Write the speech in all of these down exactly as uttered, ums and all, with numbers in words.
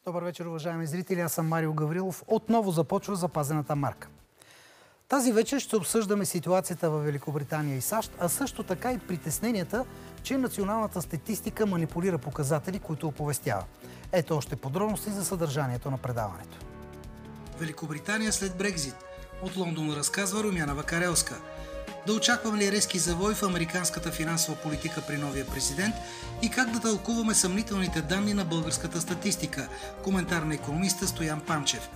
Добър вечер, уважаеми зрители. Аз съм Марио Гаврилов. Отново започва запазената марка. Тази вечер ще обсъждаме ситуацията в Великобритания и САЩ, а също така и притесненията, че националната статистика манипулира показатели, които оповестява. Ето още подробности за съдържанието на предаването. Великобритания след Брекзит. От Лондон разказва Румяна Вакарелска. Да очакваме ли резки завой в американската финансова политика при новия президент и как да тълкуваме съмнителните данни на българската статистика? Коментар на икономиста Стоян Панчев.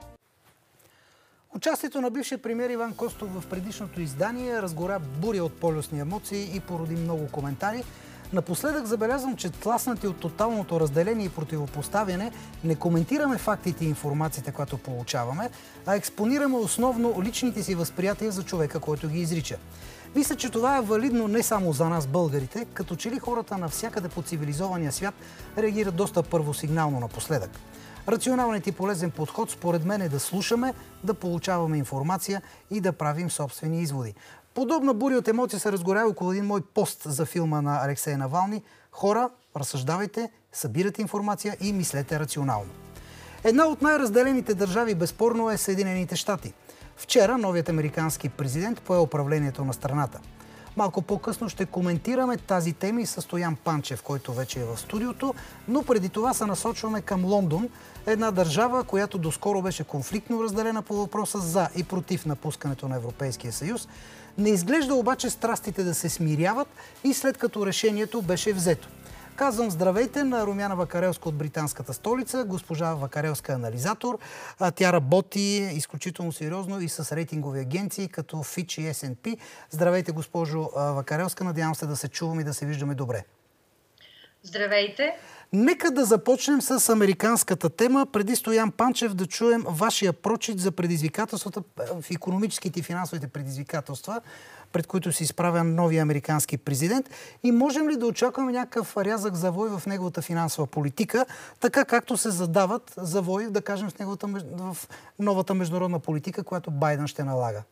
Участието на бившия премиер Иван Костов в предишното издание разгоря буря от полюсни емоции и породи много коментари. Напоследък забелязвам, че тласнати от тоталното разделение и противопоставяне не коментираме фактите и информацията, която получаваме, а експонираме основно личните си възприятия за човека, който ги изрича. Мисля, че това е валидно не само за нас, българите, като че ли хората навсякъде по цивилизования свят реагират доста първосигнално напоследък. Рационалният и полезен подход според мен е да слушаме, да получаваме информация и да правим собствени изводи. Подобна буря от емоции се разгоря около един мой пост за филма на Алексей Навални. Хора, разсъждавайте, събирате информация и мислете рационално. Една от най-разделените държави безспорно е Съединените щати. Вчера новият американски президент пое управлението на страната. Малко по-късно ще коментираме тази тема и със Стоян Панчев, който вече е в студиото, но преди това се насочваме към Лондон, една държава, която доскоро беше конфликтно разделена по въпроса за и против напускането на Европейския съюз. Не изглежда обаче страстите да се смиряват и след като решението беше взето. Казвам здравейте на Румяна Вакарелска от британската столица, госпожа Вакарелска анализатор. Тя работи изключително сериозно и с рейтингови агенции като Fitch и Ес енд Пи. Здравейте, госпожо Вакарелска. Надявам се да се чуваме и да се виждаме добре. Здравейте. Нека да започнем с американската тема. Преди Стоян Панчев да чуем вашия прочит за предизвикателствата в икономическите и финансовите предизвикателства, пред които се изправя новия американски президент. И можем ли да очакваме някакъв рязък завой в неговата финансова политика, така както се задават завои, да кажем, в, неговата, в новата международна политика, която Байден ще налага?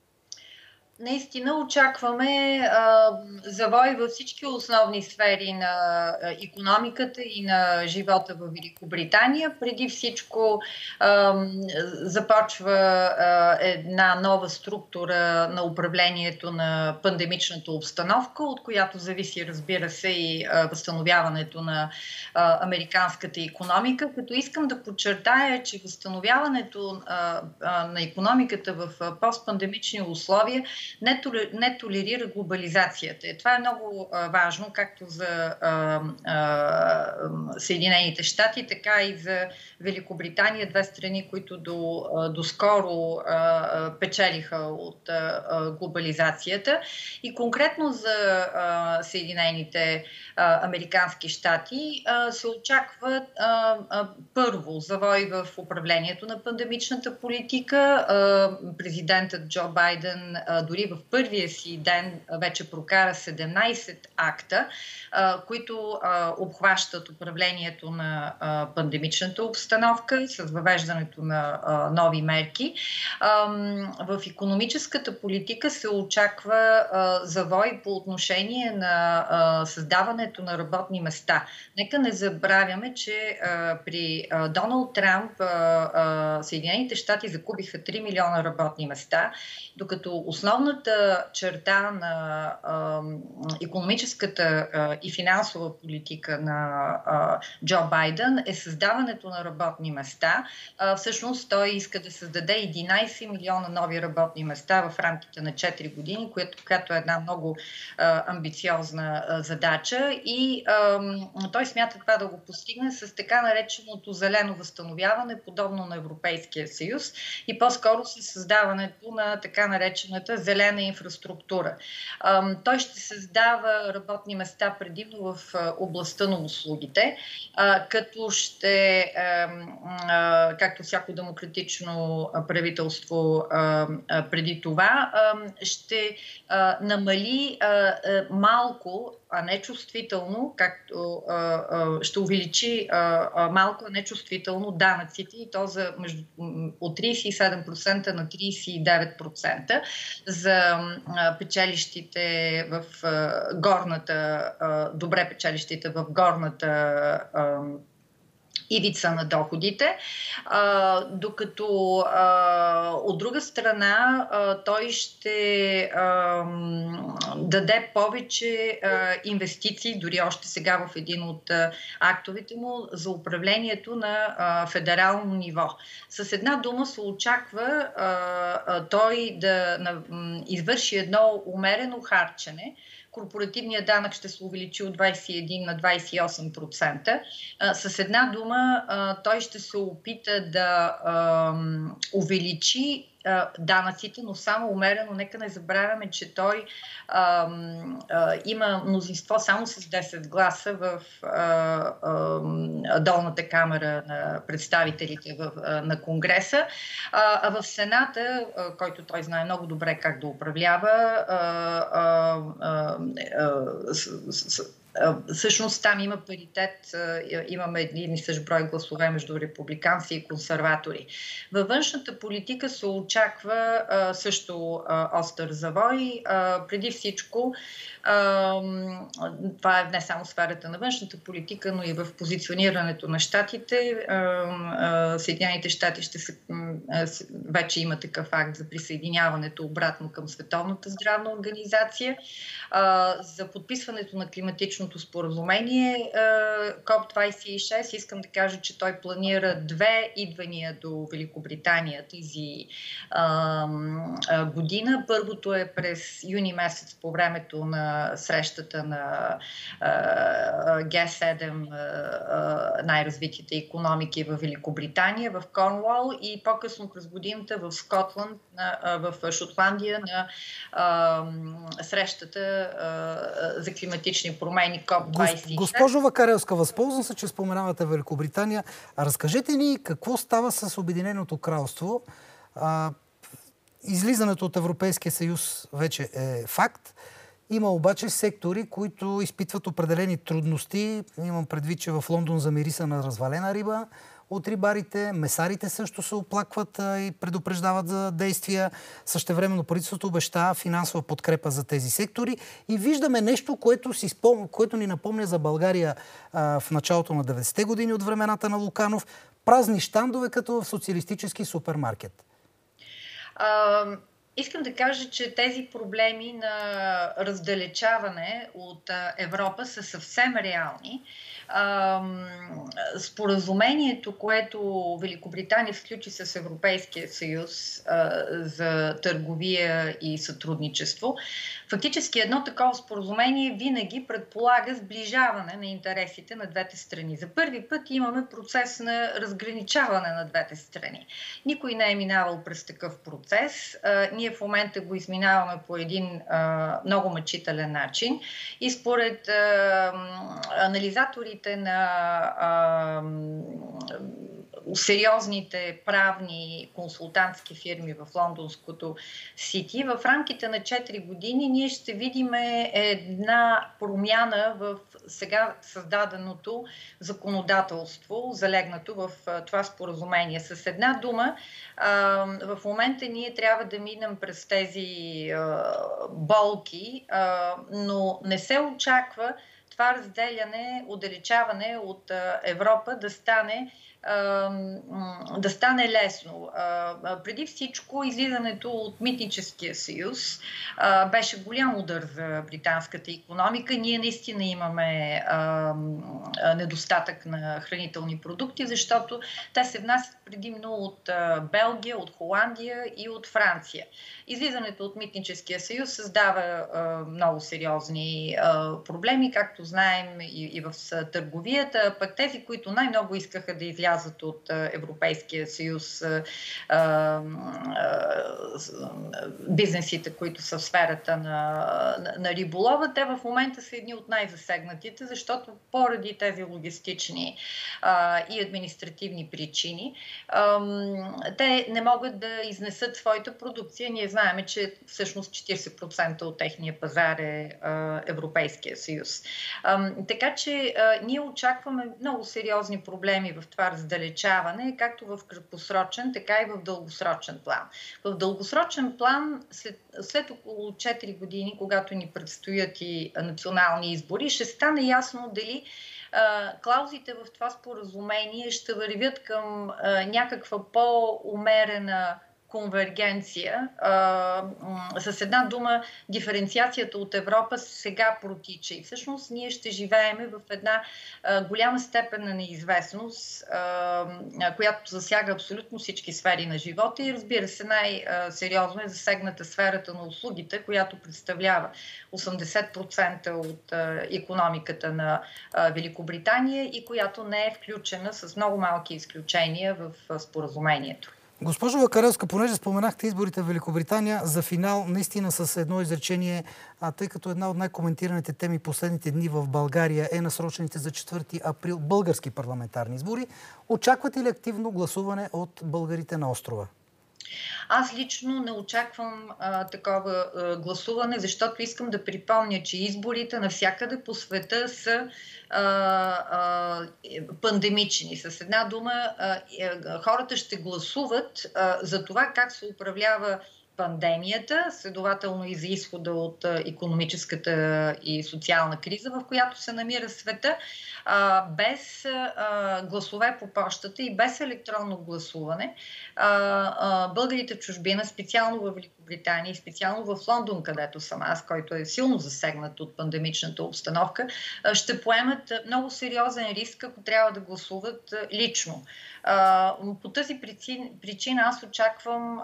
Наистина очакваме а, завой във всички основни сфери на а, икономиката и на живота в Великобритания. Преди всичко а, започва а, една нова структура на управлението на пандемичната обстановка, от която зависи, разбира се, и а, възстановяването на а, американската икономика. Като искам да подчертая, че възстановяването а, а, на икономиката в а, постпандемични условия Не, толер, не толерира глобализацията. Това е много а, важно, както за а, а, Съединените щати, така и за Великобритания, две страни, които до, а, доскоро а, печелиха от а, глобализацията. И конкретно за а, Съединените а, американски щати а, се очаква а, а, първо завой в управлението на пандемичната политика. А, президентът Джо Байден а, дори в първия си ден вече прокара седемнайсет акта, които обхващат управлението на пандемичната обстановка с въвеждането на нови мерки. В икономическата политика се очаква завой по отношение на създаването на работни места. Нека не забравяме, че при Доналд Трамп Съединените щати закупиха три милиона работни места, докато основната черта на а, икономическата а, и финансова политика на а, Джо Байден е създаването на работни места. А, всъщност той иска да създаде единайсет милиона нови работни места в рамките на четири години, което, което е една много а, амбициозна а, задача и а, той смята това да го постигне с така нареченото зелено възстановяване, подобно на Европейския съюз и по-скоро с създаването на така наречената зелена инфраструктура. Той ще създава работни места предимно в областта на услугите, като ще, както всяко демократично правителство преди това, ще намали малко, а не чувствително, както ще увеличи малко, а не чувствително данъците и то за между, от трийсет и седем процента на трийсет и девет процента за печелищите в горната, добре печелищите в горната ивица на доходите, а, докато а, от друга страна а, той ще а, даде повече а, инвестиции, дори още сега в един от а, актовете му за управлението на а, федерално ниво. С една дума се очаква а, а, той да на, м, извърши едно умерено харчене. Корпоративният данък ще се увеличи от двадесет и един на двадесет и осем процента. А, с една дума, а, той ще се опита да а, увеличи а, данъците, но само умерено. Нека не забравяме, че той а, а, има мнозинство само с десет гласа в а, а, долната камера на представителите в, а, на Конгреса, а, а в Сената, а, който той знае много добре как да управлява, а, а, а, С, с, с, всъщност там има паритет, имаме един и същ брой гласове между републиканци и консерватори. Във външната политика се очаква също остър завой. Преди всичко, това е не само сферата на външната политика, но и в позиционирането на щатите. Съединените щати ще се, вече има такъв акт за присъединяването обратно към Световната здравна организация. За подписването на климатичното споразумение коп двадесет и шест, искам да кажа, че той планира две идвания до Великобритания тази а, а, година. Първото е през юни месец по времето на срещата на Ге седем, най-развитите икономики в Великобритания, в Корнуол, и по-късно през годината в Скотланд, в Шотландия на а, срещата а, за климатични промени коп двадесет и шест. Госпожо Вакарелска, възползвам се, че споменавате Великобритания. Разкажете ни какво става с Обединеното кралство. А, излизането от Европейския съюз вече е факт. Има обаче сектори, които изпитват определени трудности. Имам предвид, че в Лондон замириса на развалена риба от рибарите. Месарите също се оплакват а, и предупреждават за действия. Същевременно правителството обещава финансова подкрепа за тези сектори. И виждаме нещо, което, си спом... което ни напомня за България а, в началото на деветдесетте години от времената на Луканов. Празни щандове, като в социалистически супермаркет. А... Искам да кажа, че тези проблеми на раздалечаване от Европа са съвсем реални. Споразумението, което Великобритания сключи с Европейския съюз за търговия и сътрудничество, фактически едно такова споразумение винаги предполага сближаване на интересите на двете страни. За първи път имаме процес на разграничаване на двете страни. Никой не е минавал през такъв процес. Ние в момента го изминаваме по един много мъчителен начин и според анализатори на а, сериозните правни консултантски фирми в лондонското Сити, в рамките на четири години ние ще видим една промяна в сега създаденото законодателство, залегнато в това споразумение. С една дума, а, в момента ние трябва да минем през тези а, болки, а, но не се очаква това разделяне, отдалечаване от Европа да стане, да стане лесно. Преди всичко, излизането от Митническия съюз беше голям удар за британската икономика. Ние наистина имаме недостатък на хранителни продукти, защото те се внасят предимно от Белгия, от Холандия и от Франция. Излизането от Митническия съюз създава много сериозни проблеми, както знаем и в търговията. Пък тези, които най-много искаха да излязат от Европейския съюз, бизнесите, които са в сферата на, на, на риболова, те в момента са едни от най-засегнатите, защото поради тези логистични а, и административни причини а, те не могат да изнесат своята продукция. Ние знаем, че всъщност четиридесет процента от техния пазар е а, Европейския съюз. Така че а, ние очакваме много сериозни проблеми в това раздалечаване, както в краткосрочен, така и в дългосрочен план. В дългосрочен план, след, след около четири години, когато ни предстоят и национални избори, ще стане ясно дали клаузите в това споразумение ще вървят към а, някаква по-умерена конвергенция. А, с една дума, диференциацията от Европа сега протича. И всъщност ние ще живеем в една а, голяма степен на неизвестност, а, която засяга абсолютно всички сфери на живота. И разбира се, най-сериозно е засегната сферата на услугите, която представлява осемдесет процента от а, икономиката на а, Великобритания и която не е включена с много малки изключения в а, споразумението. Госпожо Вакарелска, понеже споменахте изборите в Великобритания, за финал наистина с едно изречение, а, тъй като една от най-коментираните теми последните дни в България е насрочените за четвърти април български парламентарни избори. Очаквате ли активно гласуване от българите на острова? Аз лично не очаквам а, такова а, гласуване, защото искам да припомня, че изборите навсякъде по света са а, а, пандемични. С една дума, а, а, хората ще гласуват а, за това как се управлява пандемията, следователно и за изхода от икономическата и социална криза, в която се намира света, без гласове по пощата и без електронно гласуване. Българите в чужбина, специално в Великобритания и специално в Лондон, където съм аз, който е силно засегнат от пандемичната обстановка, ще поемат много сериозен риск, ако трябва да гласуват лично. По тази причина аз очаквам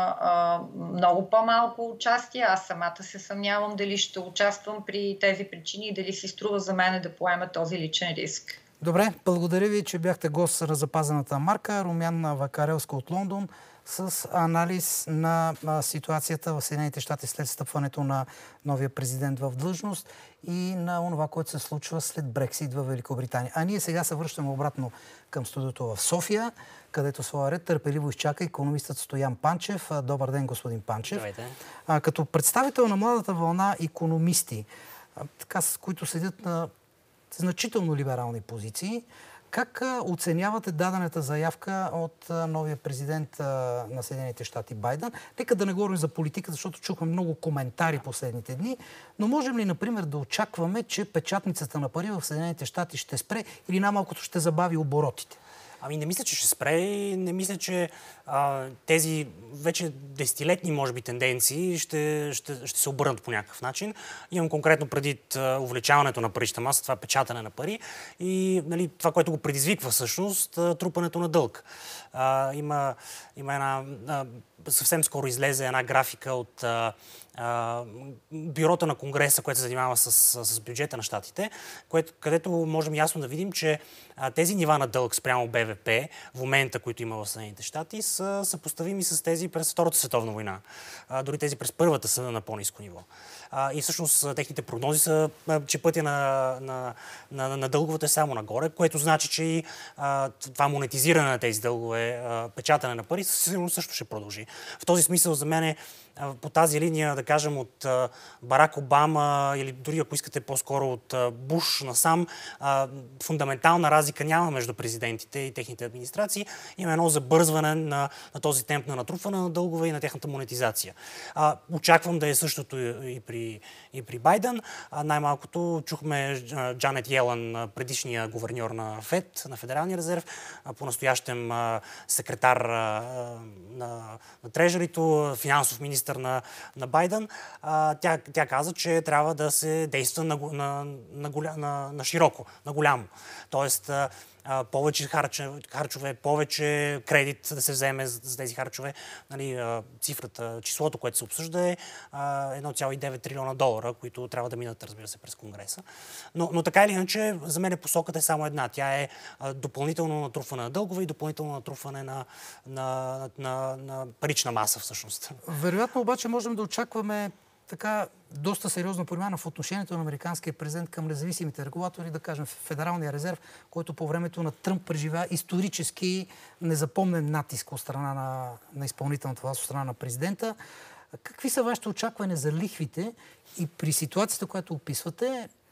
много по-малко участие. Аз самата се съмнявам дали ще участвам при тези причини и дали си струва за мен да поема този личен риск. Добре, благодаря ви, че бяхте гост на запазената марка. Румяна Вакарелска от Лондон с анализ на ситуацията в Съединените щати след стъпването на новия президент в длъжност и на това, което се случва след Брексит в Великобритания. А ние сега се връщаме обратно към студиото в София, където своя ред търпеливо изчака икономистът Стоян Панчев. Добър ден, господин Панчев. Здравейте. А, като представител на младата вълна икономисти, а, така, с които седят на значително либерални позиции, как оценявате дадената заявка от новия президент на Съединените щати Байден? Нека да не говорим за политика, защото чухме много коментари последните дни, но можем ли, например, да очакваме, че печатницата на пари в Съединените щати ще спре или най-малкото ще забави оборотите? Ами не мисля, че ще спре и не мисля, че а, тези вече десетилетни, може би, тенденции ще, ще, ще се обърнат по някакъв начин. Имам конкретно предвид увеличаването на паричната маса, това печатане на пари и нали, това, което го предизвиква всъщност, трупането на дълг. А, има, има една... А, съвсем скоро излезе една графика от а, а, бюрото на Конгреса, което се занимава с, с бюджета на щатите, което, където можем ясно да видим, че а, тези нива на дълг спрямо Б В П в момента, които има в Съединените щати, са съпоставими с тези през Втората световна война. А, дори тези през Първата са на по-ниско ниво. А, и всъщност техните прогнози са, че пътя на, на, на, на дълговете е само нагоре, което значи, че и а, това монетизиране на тези дългове, а, печатане на пари, сигурно също ще продължи. В този смисъл за мен е по тази линия, да кажем, от Барак Обама или дори ако искате по-скоро от Буш насам, фундаментална разлика няма между президентите и техните администрации. Има едно забързване на, на този темп на натрупване на дългове и на тяхната монетизация. Очаквам да е същото и при, и при Байден. Най-малкото чухме Джанет Йелън, предишния гуверньор на ФЕД, на Федералния резерв, по-настоящем секретар на, на Трежерито, финансов министър на, на Байден, а, тя, тя каза, че трябва да се действа на, на, на, голя, на, на широко, на голямо. Тоест, а, а, повече харче, харчове, повече кредит да се вземе за, за тези харчове. Нали, а, цифрата, числото, което се обсъжда е а, едно цяло и девет трилиона долара, които трябва да минат, разбира се, през Конгреса. Но, но така или иначе, за мен посоката е само една. Тя е а, допълнително натрупване на дългове и допълнително натрупване на, на, на, на, на парична маса, всъщност. Вероятно обаче можем да очакваме така доста сериозна промяна в отношението на американския президент към независимите регулатори, да кажем Федералния резерв, който по времето на Тръмп преживя исторически незапомнен натиск от страна на, на изпълнителната власт, от страна на президента. Какви са вашите очаквания за лихвите и при ситуацията, която описвате,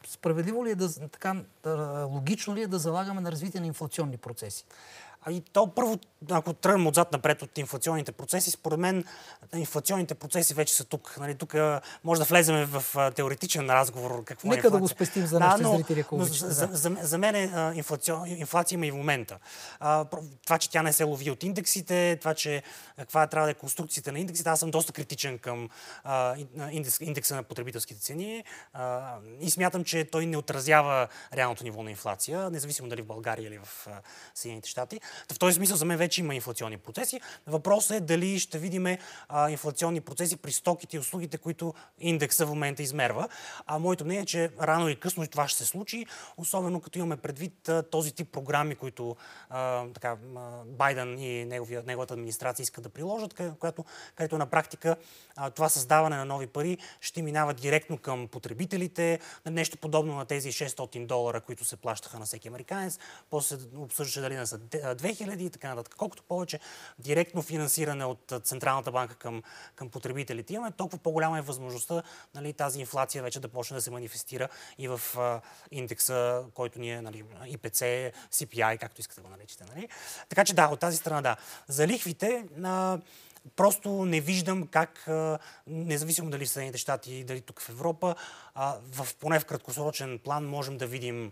справедливо ли е да, така, логично ли е да залагаме на развитие на инфлационни процеси? Ами то първо, ако тръгнем отзад напред от инфлационните процеси, според мен инфлационните процеси вече са тук. Нали, тук може да влезем в теоретичен разговор. Какво Нека е да го спестим за нашите да, но, зрители, ако обичате. За, за, за, за мен инфлация, инфлация има и в момента. А, това, че тя не се лови от индексите, това, че каква трябва да е конструкцията на индексите, аз съм доста критичен към а, индекс, индекса на потребителските цени а, и смятам, че той не отразява реалното ниво на инфлация, независимо дали в България или в а, Съединените щати. В този смисъл за мен вече има инфлационни процеси. Въпросът е дали ще видим а, инфлационни процеси при стоките и услугите, които индекса в момента измерва. А моето мнение е, че рано или късно това ще се случи, особено като имаме предвид а, този тип програми, които а, така, а, Байден и неговия, неговата администрация искат да приложат, която, където на практика а, това създаване на нови пари ще минава директно към потребителите, нещо подобно на тези шестстотин долара, които се плащаха на всеки американец. После се обсъждаше дали не са две хиляди и така нататък. Колкото повече директно финансиране от Централната банка към, към потребителите имаме, толкова по-голяма е възможността, нали, тази инфлация вече да почне да се манифестира и в а, индекса, който ни е, нали, И Пи Ци, Си Пи Ай, както искате да го наречете. Нали. Така че да, от тази страна да. За лихвите а, просто не виждам как, а, независимо дали в Съединените щати, дали тук в Европа, а, в, поне в краткосрочен план можем да видим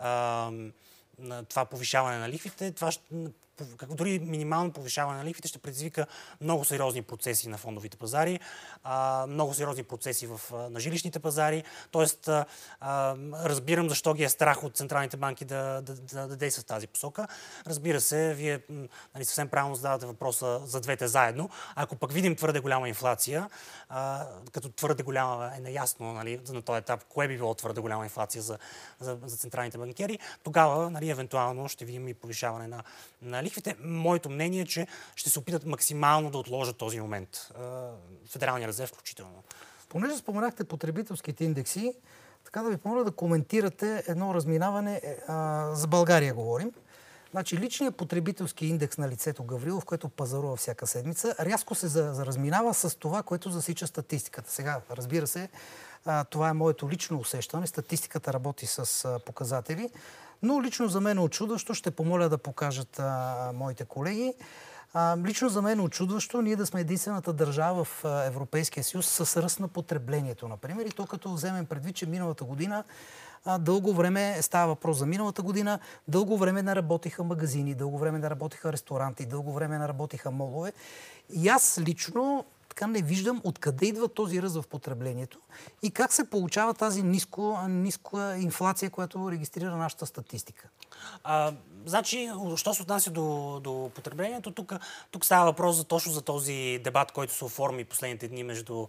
а, на това повишаване на лихвите. Това ще, дори минимално повишаване на лихвите ще предизвика много сериозни процеси на фондовите пазари, а, много сериозни процеси в, на жилищните пазари. Тоест, а, а, разбирам защо ги е страх от централните банки да, да, да, да действат в тази посока. Разбира се, вие нали, съвсем правилно задавате въпроса за двете заедно. Ако пък видим твърде голяма инфлация, а, като твърде голяма е неясно нали, на този етап, кое би било твърде голяма инфлация за, за, за централните банкери, тогава нали, евентуално ще видим и повишаване на, на лихвите. Моето мнение е, че ще се опитат максимално да отложат този момент. Федералния резерв включително. Понеже споменахте потребителските индекси, така да ви помоля да коментирате едно разминаване, а, за България говорим. Значи личният потребителски индекс на лицето Гаврилов, което пазарува всяка седмица, рязко се разминава с това, което засича статистиката. Сега, разбира се, а, това е моето лично усещане. Статистиката работи с а, показатели. Но лично за мен е очудващо, ще помоля да покажат а, моите колеги. А, лично за мен е очудващо ние да сме единствената държава в а, Европейския съюз с ръст на потреблението, например. И то като вземем предвид, че миналата година а, дълго време, става въпрос за миналата година, дълго време не работиха магазини, дълго време не работиха ресторанти, дълго време не работиха молове. И аз лично така не виждам откъде идва този ръст в потреблението и как се получава тази ниско, ниска инфлация, която регистрира нашата статистика. А, значи, що се отнася до, до потреблението, тук, тук става въпрос за, точно за този дебат, който се оформи последните дни между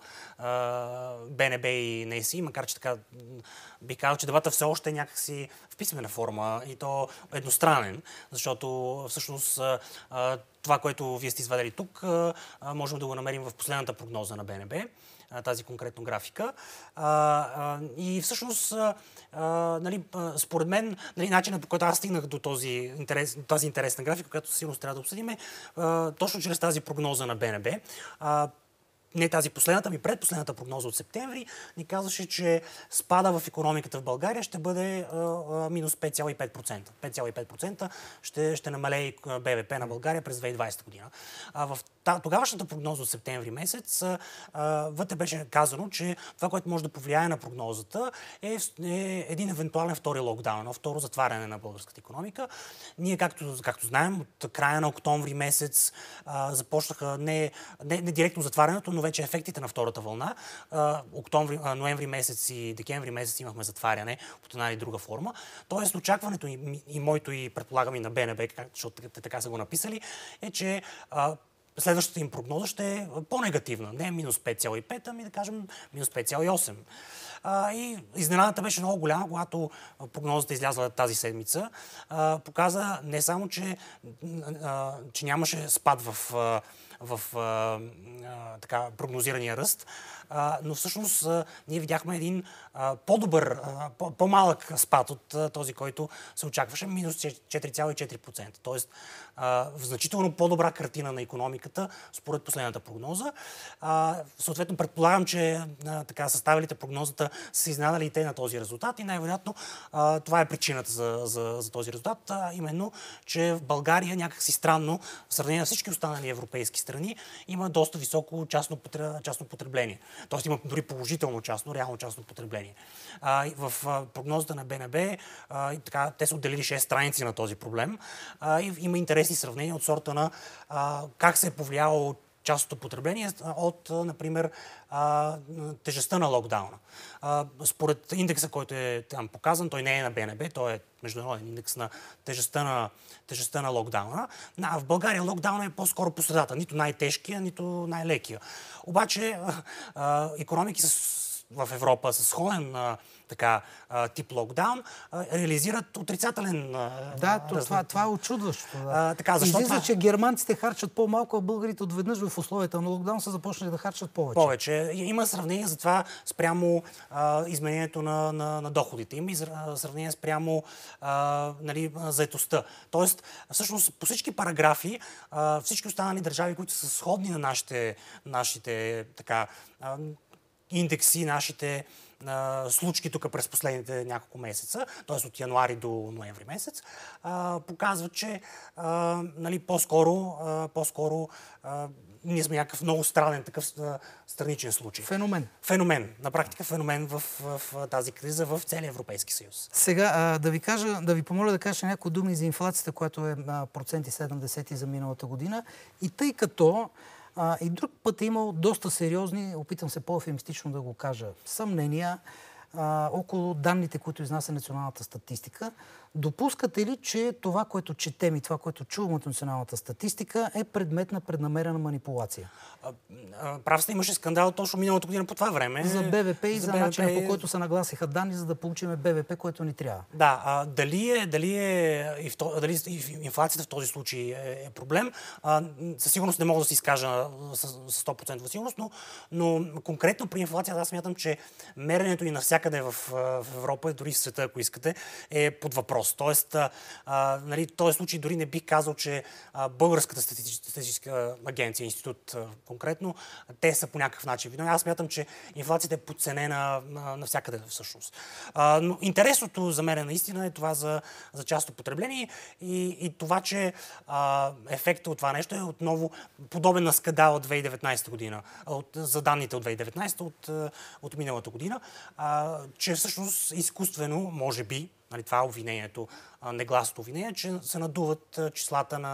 а, Б Н Б и Н С И, макар че така би казал, че дебата все още е някакси в писмена форма и то едностранен, защото всъщност а, това, което вие сте извадили тук, а, можем да го намерим в последната прогноза на Б Н Б, тази конкретно графика. А, а, и всъщност, а, а, нали, според мен, нали, начинът по който аз стигнах до този интерес, тази интересна графика, която сигурно трябва да обсъдим, е точно чрез тази прогноза на Б Н Б. А, не тази последната, ми предпоследната прогноза от септември ни казваше, че спада в икономиката в България ще бъде а, а, минус пет цяло и пет процента. пет цяло и пет процента ще, ще намалее Б В П на България през две хиляди и двадесета година. А в тогавашната прогноза от септември месец а, вътре беше казано, че това, което може да повлияе на прогнозата е, е един евентуален втори локдаун, второ затваряне на българската икономика. Ние, както, както знаем, от края на октомври месец а, започнаха не, не, не директно затварянето, но вече ефектите на втората вълна. А, октомври, а, ноември месец и декември месец имахме затваряне под една или друга форма. Тоест очакването и, и моето и предполагам и на Б Н Б, защото те така са го написали, е, че а, следващата им прогноза ще е по-негативна. Не минус пет цяло и пет, ами да кажем минус пет цяло и осем. А, и изненадата беше много голяма, когато прогнозата излязла тази седмица. А, показа не само, че, а, че нямаше спад в, в а, а, така, прогнозирания ръст. А, но всъщност а, ние видяхме един а, по-добър, а, по- по-малък спад от а, този, който се очакваше, минус четири цяло и четири процента. Тоест а, в значително по-добра картина на икономиката според последната прогноза. А, съответно, предполагам, че а, така, съставилите прогнозата са изненадали и те на този резултат и най-вероятно а, това е причината за, за, за този резултат, а, именно, че в България някакси странно, в сравнение с всички останали европейски страни, има доста високо частно, частно потребление. Тоест има дори положително частно, реално частно потребление. А, в а, прогнозата на БНБ а, така, те са отделили шест страници на този проблем а, и има интересни сравнения от сорта на а, как се е повлияло частното потребление от, например, тежестта на локдауна. Според индекса, който е там показан, той не е на БНБ, той е международен индекс на тежестта на, тежестта на локдауна. А в България локдауна е по-скоро по средата, нито най-тежкия, нито най-лекия. Обаче икономики с в Европа с сходен а, така, а, тип локдаун а, реализират отрицателен... А, да, това, това, това е очудващо. Да. А, така, защо Излиза, това... че германците харчат по-малко, а българите отведнъж в условията на локдаун са започнали да харчат повече. Повече. Има сравнение за това спрямо а, изменението на, на, на доходите. Има изра... сравнение спрямо а, нали, заетостта. Тоест, всъщност, по всички параграфи, а, всички останали държави, които са сходни на нашите, нашите така, а, индекси, нашите а, случки тук през последните няколко месеца, т.е. от януари до ноември месец, а, показват, че а, нали, по-скоро, а, по-скоро а, ние сме някакъв много странен такъв а, страничен случай. Феномен. Феномен. На практика феномен в, в, в тази криза в целия Европейски съюз. Сега а, да ви кажа, да ви помоля да кажа някои думи за инфлацията, която е а, проценти седемдесет за миналата година. И тъй като А, и друг път е имал доста сериозни, опитам се по-ефемистично да го кажа, съмнения а, около данните, които изнася националната статистика. Допускате ли, че това, което четем и това, което чувам от националната статистика, е предмет на преднамерена манипулация? А, а, прав сте, имаше скандал точно миналата година по това време. За БВП и за, за БВП... начина, по който се нагласиха данни, за да получим БВП, което ни трябва. Да, а, дали, е, дали, е, и в, дали инфлацията в този случай е, е проблем, а, със сигурност не мога да се изкажа с, с сто процента сигурност, но, но конкретно при инфлацията аз смятам, че меренето и навсякъде в, в Европа, дори в света, ако искате, е под въпрос. Тоест, а, нали, в този случай дори не бих казал, че а, Българската статистическа агенция, институт а, конкретно, те са по някакъв начин виновни. Аз смятам, че инфлацията е подценена навсякъде всъщност. А, но интересното за мен наистина е това за, за частно потребление и, и това, че а, ефектът от това нещо е отново подобен на скандала от две хиляди и деветнадесета година, от, за данните от две хиляди и деветнадесета от, от миналата година, а, че всъщност изкуствено, може би, нали, това е обвинението, негласното обвинение, че се надуват числата на,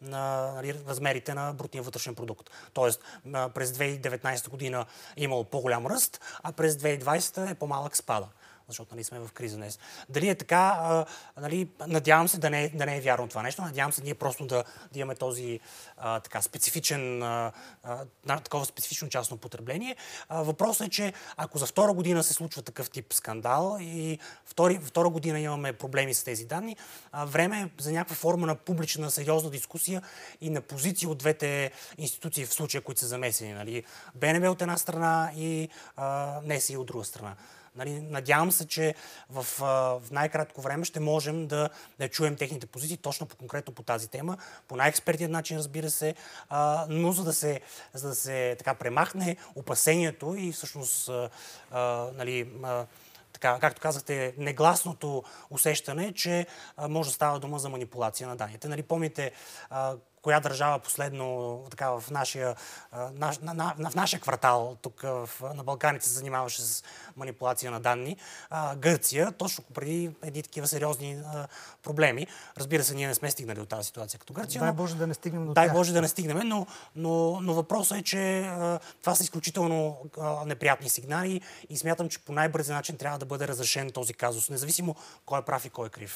на нали, размерите на брутния вътрешен продукт. Тоест, през две хиляди и деветнадесета година е имало по-голям ръст, а през две хиляди и двадесета е по-малък спада. Защото нали, сме в криза днес. Дали е така, а, нали, надявам се да не, да не е вярно това нещо, надявам се ние просто да, да имаме този а, така, специфичен, а, а, такова специфично частно потребление. А, въпросът е, че ако за втора година се случва такъв тип скандал и втори, втора година имаме проблеми с тези данни, а, време е за някаква форма на публична, сериозна дискусия и на позиции от двете институции в случая, които са замесени. Нали. БНБ от една страна и а, НСИ от друга страна. Нали, надявам се, че в, в най-кратко време ще можем да, да чуем техните позиции точно по, конкретно по тази тема, по най-експертният начин, разбира се, а, но за да се, за да се така, премахне опасението и всъщност а, а, нали, а, така, както казахте, негласното усещане, че а, може да става дума за манипулация на данните. Нали, помните а, коя държава последно така, в, нашия, наш, на, на, в нашия квартал тук в, на Балканите се занимаваше с манипулация на данни. А, Гърция, точно преди едни такива сериозни а, проблеми. Разбира се, ние не сме стигнали до тази ситуация като Гърция. Дай Боже да не стигнем до Дай тях. Боже да не стигнем, но, но, но въпросът е, че а, това са изключително а, неприятни сигнали и смятам, че по най-бързи начин трябва да бъде разрешен този казус, независимо кой е прав и кой е крив.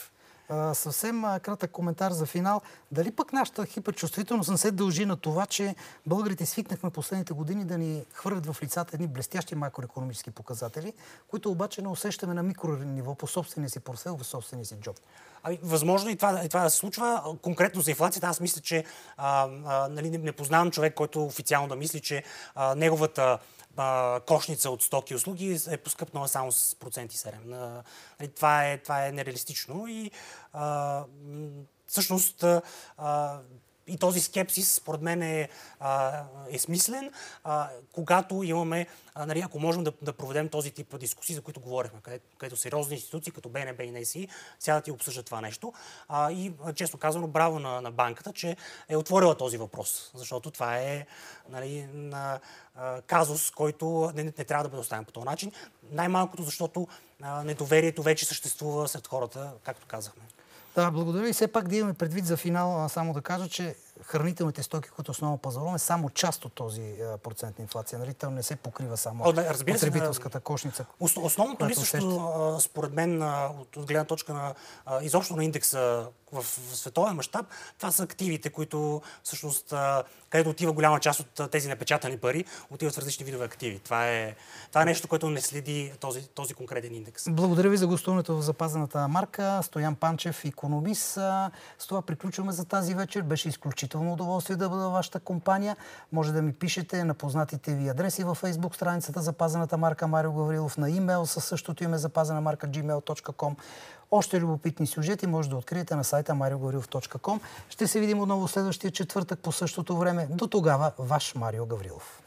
А, съвсем а, кратък коментар за финал. Дали пък нашата хиперчувствителност не се дължи на това, че българите свикнахме последните години да ни хвърлят в лицата едни блестящи макроекономически показатели, които обаче не усещаме на микрониво по собствения си портфел, в собствения си джоб? Ами, възможно и това, и това да се случва. Конкретно за инфлацията, аз мисля, че а, а, нали, не, не познавам човек, който официално да мисли, че а, неговата а, кошница от стоки и услуги е поскъпнала само с процент и седем. А, нали, това, е, това е нереалистично и а, всъщност а, и този скепсис, според мен, е, а, е смислен, а, когато имаме, а, нали, ако можем да, да проведем този тип дискусии, за които говорихме, където, където сериозни институции, като Б Н Б и Н С И, сядат и обсъждат това нещо. А, и, честно казано, браво на, на банката, че е отворила този въпрос, защото това е, нали, на, а, казус, който не, не трябва да бъде оставен по този начин. Най-малкото, защото а, недоверието вече съществува сред хората, както казахме. Да, благодаря и все пак да имаме предвид за финал, само да кажа, че хранителните стоки, които основно пазаруваме, само част от този процент на инфлация. Нали? Там не се покрива само О, да, потребителската кошница. Ос, основното ли също, според мен, от, от гледна точка на изобщо на индекса в, в световен мащаб, това са активите, които всъщност, където отива голяма част от тези напечатани пари, отиват в различни видове активи. Това е, това е нещо, което не следи този, този конкретен индекс. Благодаря ви за гостуването в запазената марка. Стоян Панчев, икономист. С това приключваме за тази вечер. Беше изключително удоволствие да бъда във вашата компания. Може да ми пишете на познатите ви адреси във Facebook страницата Запазената марка Марио Гаврилов, на имейл със същото име запазена марка джи мейл точка ком. Още любопитни сюжети може да откриете на сайта марио гаврилов точка ком. Ще се видим отново следващия четвъртък по същото време. До тогава, ваш Марио Гаврилов.